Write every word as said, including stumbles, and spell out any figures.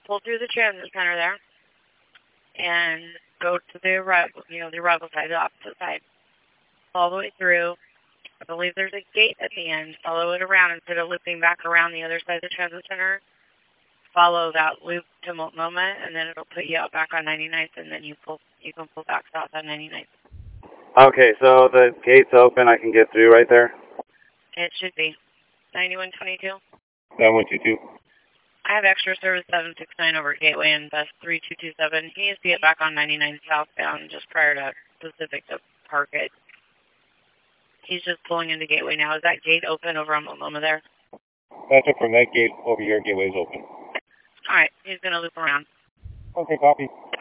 pull through the transit center there and go to the arrival, you know, the arrival side, the opposite side. All the way through. I believe there's a gate at the end. Follow it around instead of looping back around the other side of the transit center. Follow that loop to Multnomah, and then it'll put you out back on ninety-ninth, and then you pull, you can pull back south on ninety-ninth. Okay, so the gate's open. I can get through right there? It should be. ninety-one twenty-two? nine one two two. I have extra service seven six nine over Gateway and bus three two two seven. He needs to get back on ninety-nine southbound just prior to Pacific to park it. He's just pulling into Gateway now. Is that gate open over on Multnomah there? That's it from that gate over here. Gateway's open. All right, he's going to loop around. Okay, copy.